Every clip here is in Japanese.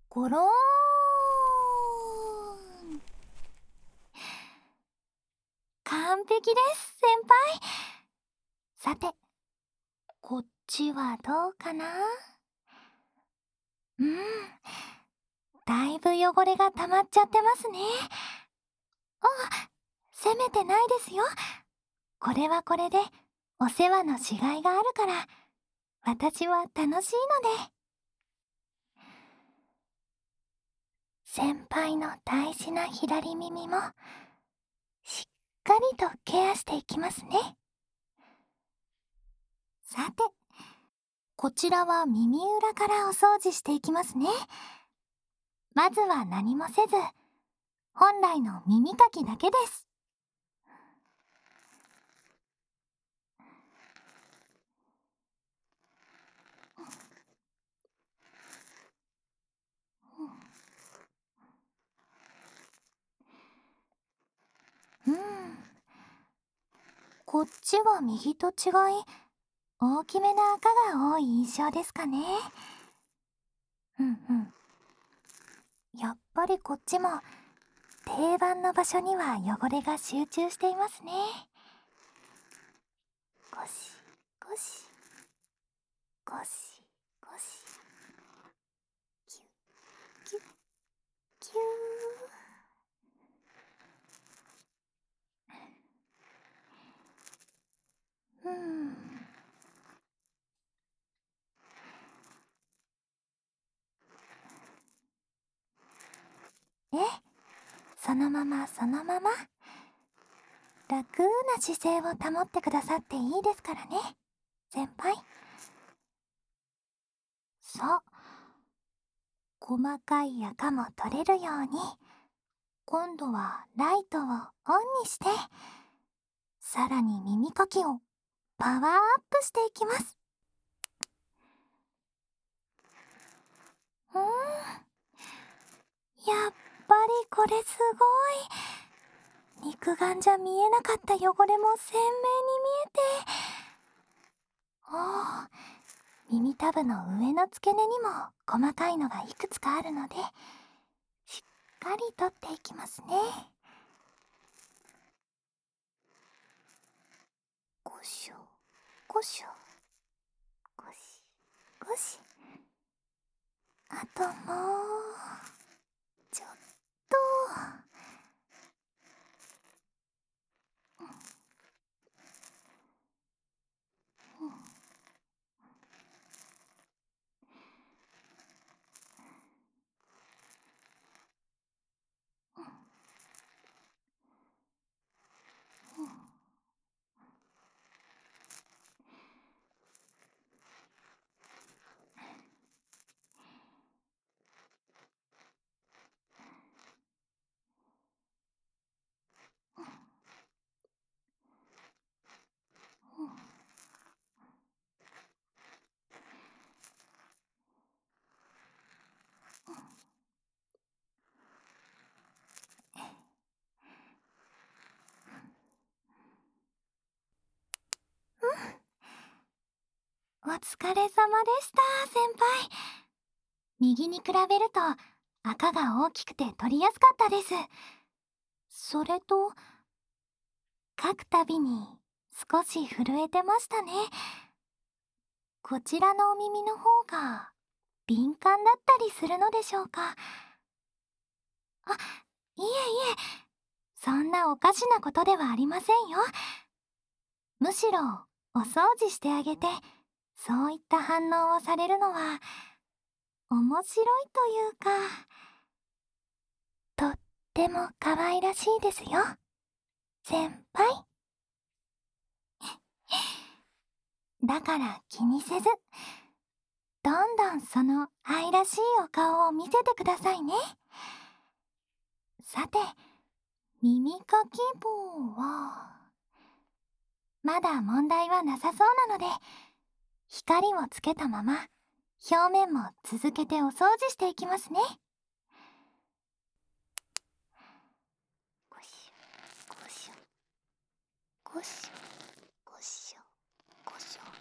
ゴローン。完璧です先輩。さてこっちはどうかな。だいぶ汚れが溜まっちゃってますね。責めてないですよ。これはこれでお世話のしがいがあるから私は楽しいので。先輩の大事な左耳もしっかりとケアしていきますね。さてこちらは耳裏からお掃除していきますね。まずは何もせず本来の耳かきだけです。こっちは右と違い大きめな赤が多い印象ですかね。やっぱりこっちも定番の場所には汚れが集中していますね。ゴシゴシゴシゴシ、キュッキュッキュー。そのままそのまま楽な姿勢を保ってくださっていいですからね先輩。さあ細かい赤も取れるように今度はライトをオンにしてさらに耳かきをパワーアップしていきます。やっぱりこれすごい。肉眼じゃ見えなかった汚れも鮮明に見えて、耳たぶの上の付け根にも細かいのがいくつかあるのでしっかり取っていきますね。ゴショゴショゴシゴシ、あともうちょっと。お疲れ様でした先輩。右に比べると赤が大きくて取りやすかったです。それと書くたびに少し震えてましたね。こちらのお耳の方が敏感だったりするのでしょうか。いえいえ、そんなおかしなことではありませんよ。むしろお掃除してあげてそういった反応をされるのは面白いというか、とっても可愛らしいですよ先輩。だから気にせずどんどんその愛らしいお顔を見せてくださいね。さて耳かき棒はまだ問題はなさそうなので光をつけたまま表面も続けてお掃除していきますね。ゴシュゴシュゴシュゴシュゴシュ。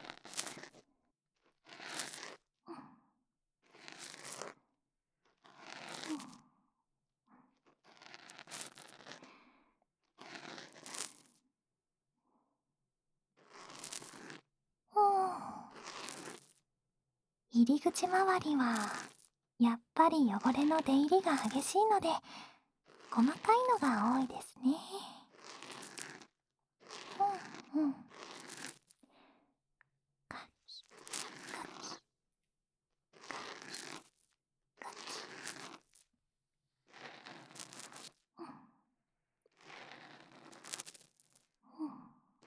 入り口周りはやっぱり汚れの出入りが激しいので細かいのが多いですね。うんうん。カキカキカキ。うん。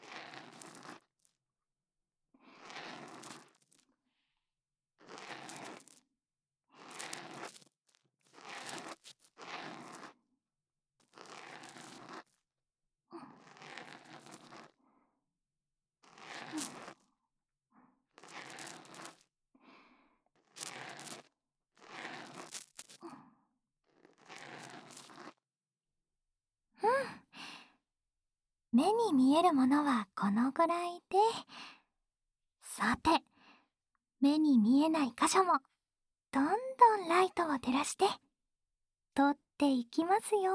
目に見えるものはこのぐらいで、さて、目に見えない箇所もどんどんライトを照らして撮っていきますよ。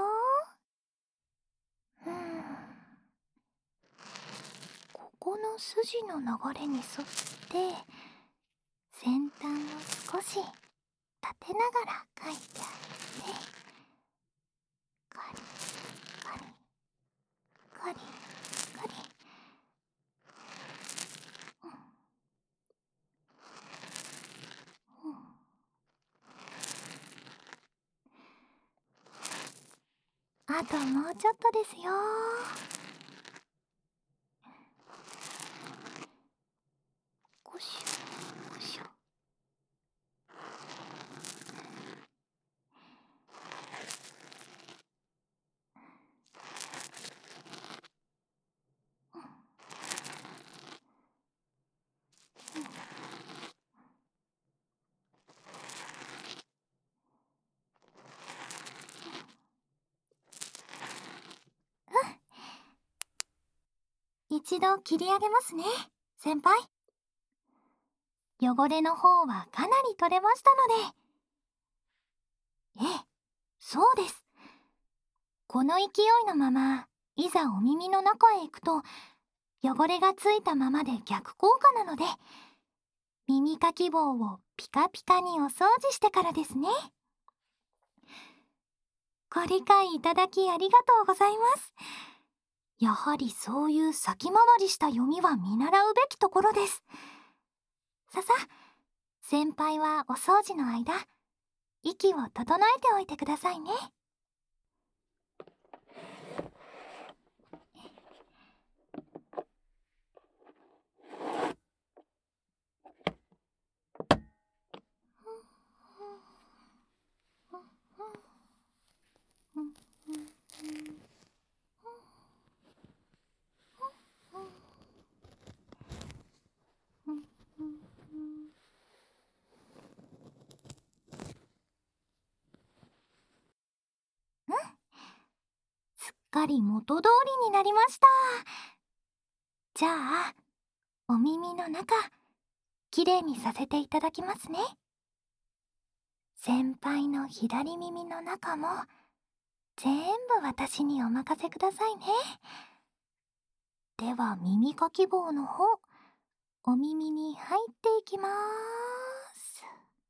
ここの筋の流れに沿って先端を少し立てながら描いてあげて、カリカリカリカリ。あともうちょっとですよ。こしょこしょ。一度切り上げますね、先輩。汚れの方はかなり取れましたので。ええ、そうです。この勢いのままいざお耳の中へ行くと汚れがついたままで逆効果なので、耳かき棒をピカピカにお掃除してからですね。ご理解いただきありがとうございます。やはりそういう先回りした読みは見習うべきところです。ささ、先輩はお掃除の間、息を整えておいてくださいね。すっかり元通りになりました。じゃあ、お耳の中、きれいにさせていただきますね。先輩の左耳の中も全部私にお任せくださいね。では耳かき棒の方、お耳に入っていきます。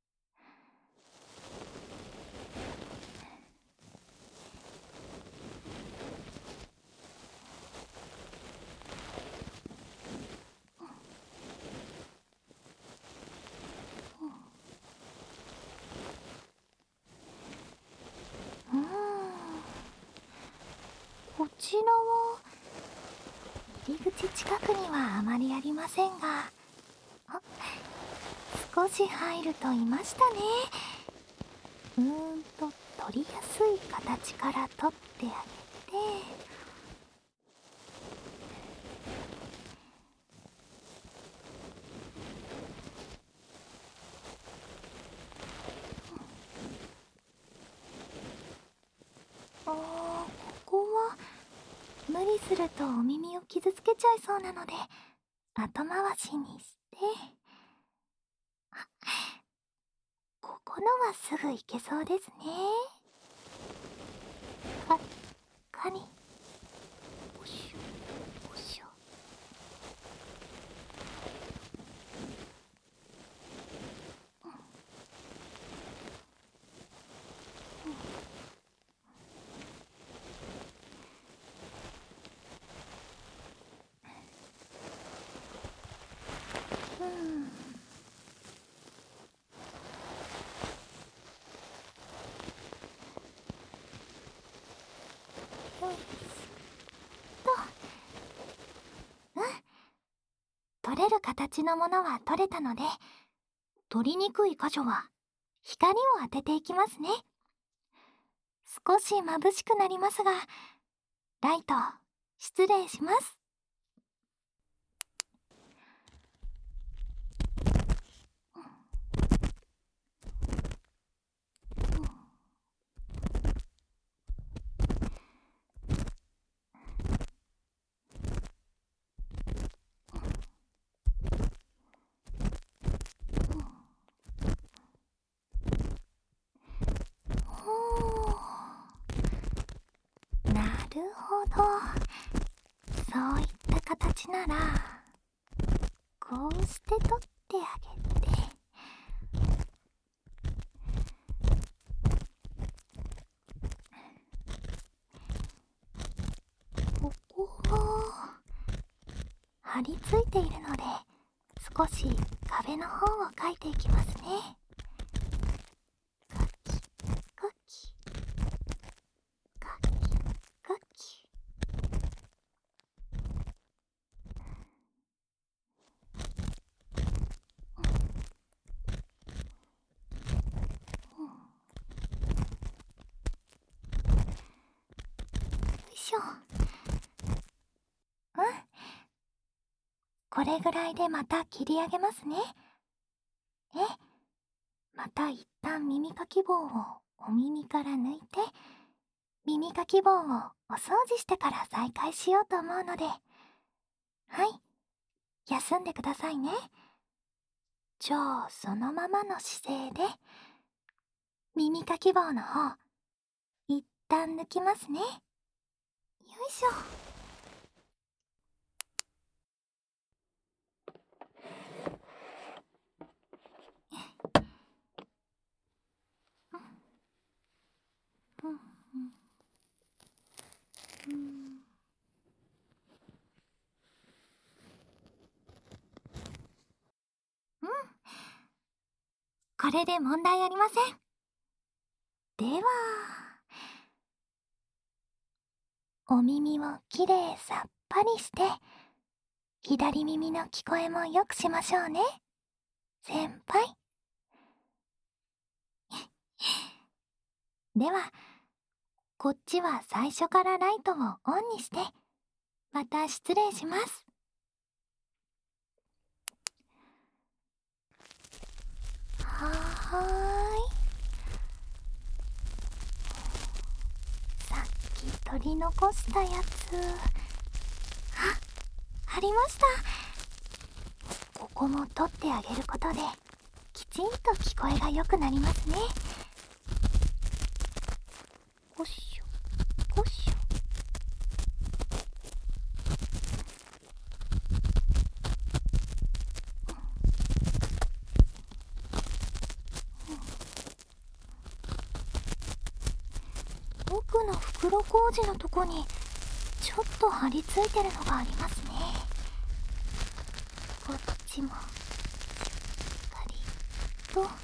こちらは入り口近くにはあまりありませんが、少し入るといましたね。取りやすい形から取ってあげて、ここは無理するとお耳を傷つけちゃいそうなので後回しにして、ここのはすぐいけそうですね。カニ、おしょおしょ。 れる形のものは取れたので、取りにくい箇所は光を当てていきますね。少し眩しくなりますが、ライト失礼します。なるほど、そういった形ならこうして取ってあげて、ここも張り付いているので、少し壁の方を描いていきますね。カキカキカキカキ。よいしょ。これぐらいでまた切り上げますね。また一旦耳かき棒をお耳から抜いて、耳かき棒をお掃除してから再開しようと思うので、はい、休んでくださいね。じゃあそのままの姿勢で耳かき棒の方一旦抜きますね。よいしょ。これで問題ありません。では、お耳をきれいさっぱりして、左耳の聞こえもよくしましょうね、先輩。では、こっちは最初からライトをオンにして、また失礼します。はーい。さっき取り残したやつ、ありました。ここも取ってあげることで、きちんと聞こえが良くなりますね。よいしょよいしょ。奥の袋小路のとこにちょっと張り付いてるのがありますね。こっちもしっかりとカ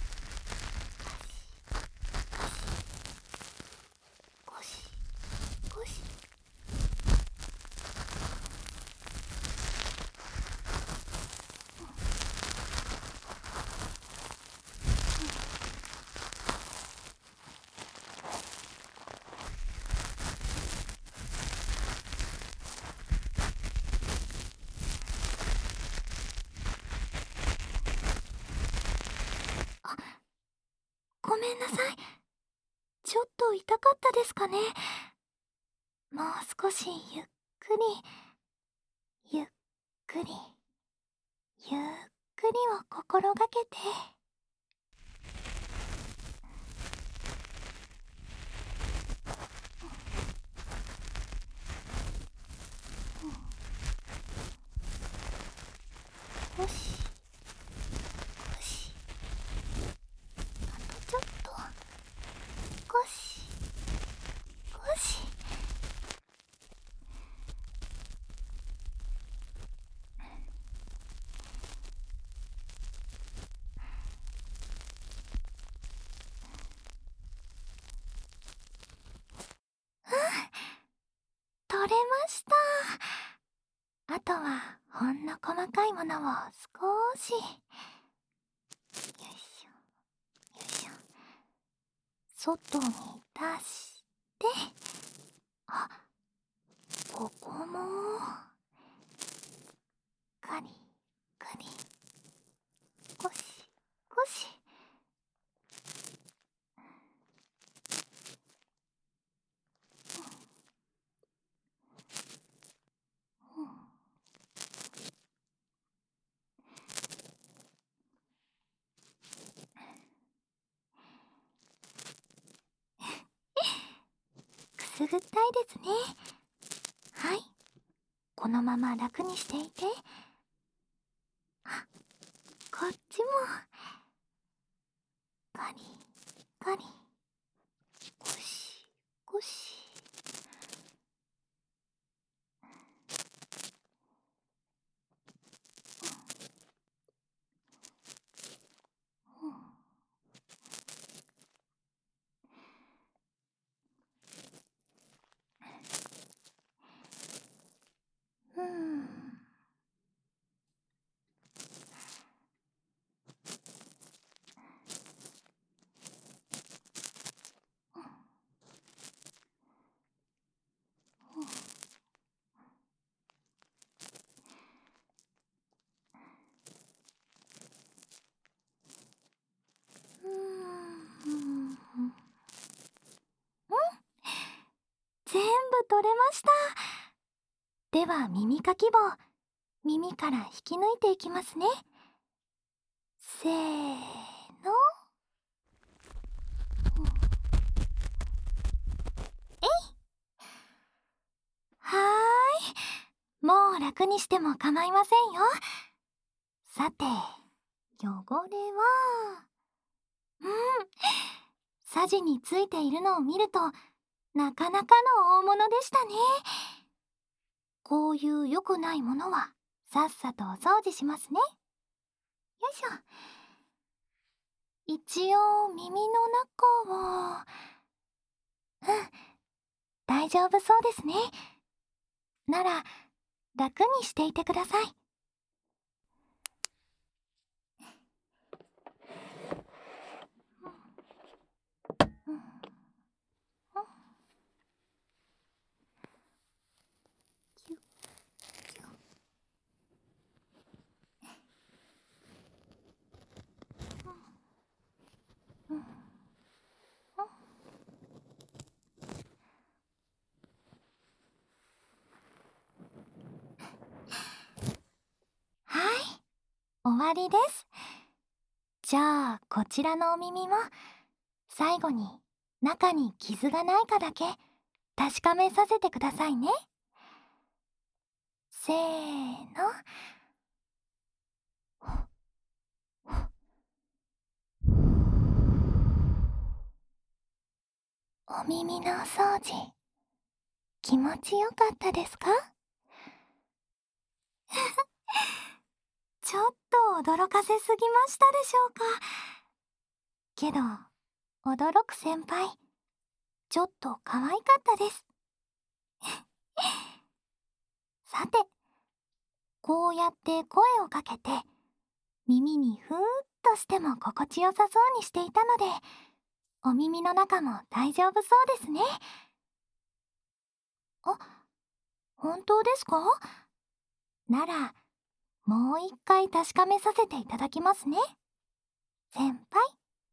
シゴシゴシ。ごめんなさい。ちょっと痛かったですかね。もう少しゆっくり、ゆっくり、ゆっくりを心がけて。よしよし。あとちょっと。少し少し。取れました。あとはほんの細かいものを少し、よいしょよいしょ、外に出して、あ、ここもカリカリ、ゴシゴシ。うん、くすぐったいですね。はい、このまま楽にしていて。あ、こっちもカリカリ、ゴシゴシ。うん、うん、うん、全部取れました。では耳かき棒、耳から引き抜いていきますね。せーの。はーい、もう楽にしても構いませんよ。さて、汚れは、うん、さじについているのを見るとなかなかの大物でしたね。こういう良くないものはさっさとお掃除しますね。よいしょ。一応耳の中を、大丈夫そうですね。なら楽にしていてください。うん、うん、キュッキュッ、うん、うん、はい、終わりです。じゃあこちらのお耳も最後に中に傷がないかだけ確かめさせてくださいね。せーの。お耳のお掃除、気持ちよかったですか？ちょっと驚かせすぎましたでしょうか。けど、驚く先輩、ちょっと可愛かったです。さて、こうやって声をかけて、耳にふーっとしても心地よさそうにしていたので、お耳の中も大丈夫そうですね。あ、本当ですか？なら、もう一回確かめさせていただきますね。先輩。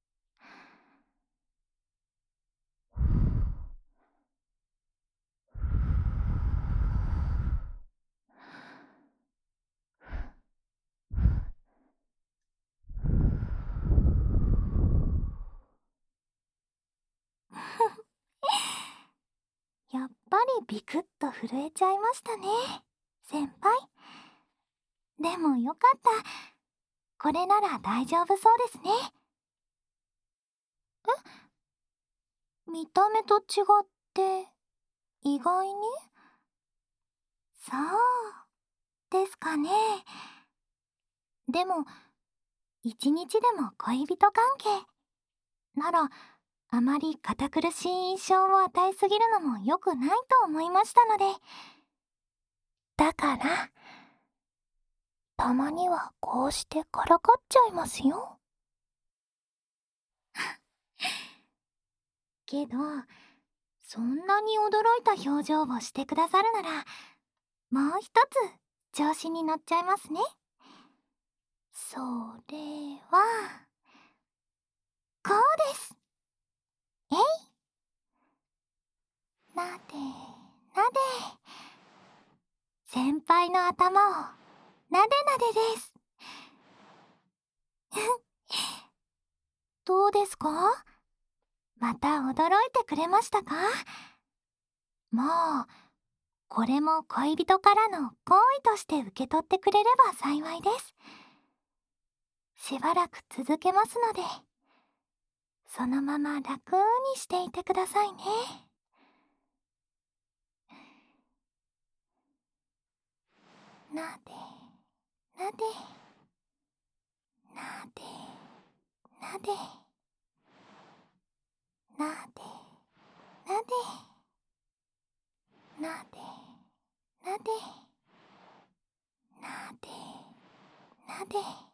やっぱりビクッと震えちゃいましたね、先輩。でもよかった。これなら大丈夫そうですね。見た目と違って意外に、そうですかね。でも一日でも恋人関係なら、あまり堅苦しい印象を与えすぎるのも良くないと思いましたので。だからたまにはこうしてからかっちゃいますよ。けど、そんなに驚いた表情をしてくださるなら、もう一つ調子に乗っちゃいますね。それは、こうです。えい。なでなで。先輩の頭をなでなでです。どうですか？また驚いてくれましたか？もう、これも恋人からの好意として受け取ってくれれば幸いです。しばらく続けますので、そのまま楽にしていてくださいね。なで、なで、なで、なで、なで、なで、なで、なで、なで、なで。